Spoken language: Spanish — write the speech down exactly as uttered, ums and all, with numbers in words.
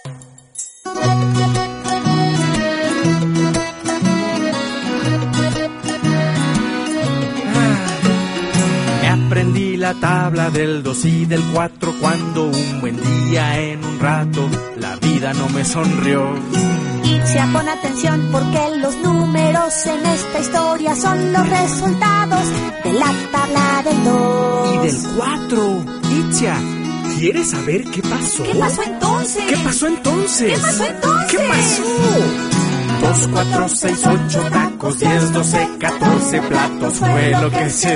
Me aprendí la tabla del dos y del cuatro cuando un buen día en un rato la vida no me sonrió. Itzia, pon atención porque los números en esta historia son los resultados de la tabla del dos. Y del cuatro. Itzia, ¿quieres saber qué pasó? ¿Qué pasó entonces? ¿Qué pasó entonces? ¿Qué pasó entonces? ¿Qué pasó? Dos, cuatro, seis, ocho tacos, diez, doce, catorce platos fue lo que se